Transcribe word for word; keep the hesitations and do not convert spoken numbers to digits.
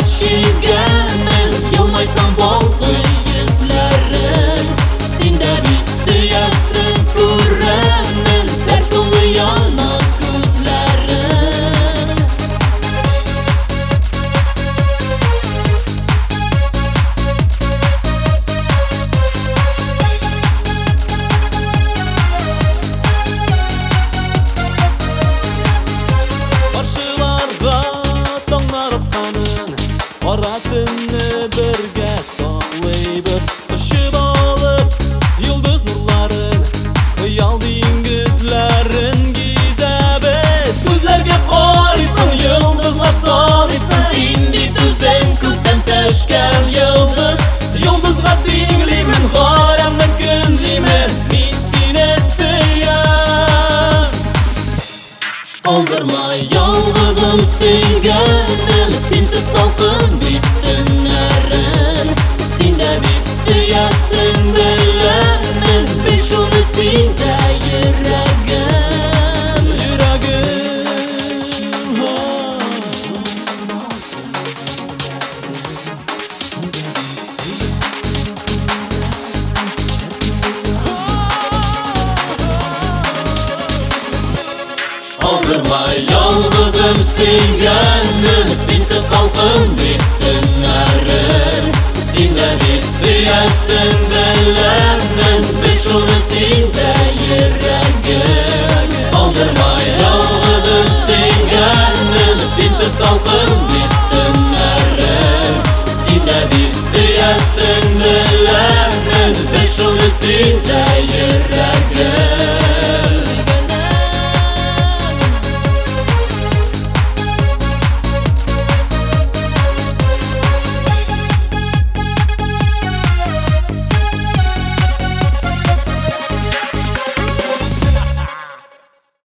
kechirganim, yılmaysan balqi yüzlerim. Sende bir siyasin ko'raman, dard dolu yonoq ko'zlarim. Qarşılarga tonglar atqanın, qara tunni birga saqlaymiz. Qo'shib olib yulduz nurlarin, xiyol dengizlarin gizamiz. Ko'zlarga qaraysan, yulduzlar sanaysan, sen bit o'zing ko'kdan tushgan yulduz. Yulduzga tengliman, g'oyamdan kunliman, men seni sevaman. Aldırma yalnızım sevganim, sensiz salqin bit tunlarim. Sende bit siyasin bilaman, ben shuni sezsa yuragim. Yuragim ha. Aldırma yalnızım sevganim, sensiz salqin bit tunlarim. Sende bit siyasin bilaman, ben shuni sezsa yuragim. Aldırma yalnızım sevganim, sensiz salqin bit tunlarim. Sende bit siyasin bilaman, ben shuni sezsa